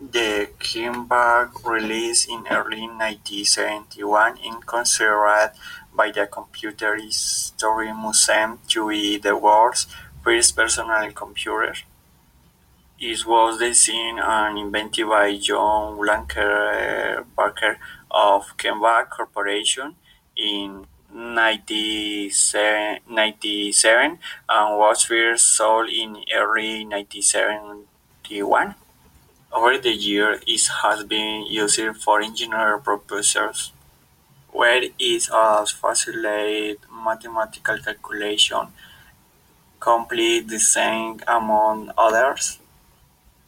The Kimball release in early 1971 is considered by the Computer History Museum to be the world's first personal computer. It was designed and invented by John Blanker Barker of Kimball Corporation in 1997 and was first sold in early 1971. Over the years, it has been used for engineering purposes, where it has facilitated mathematical calculation, complete design, among others.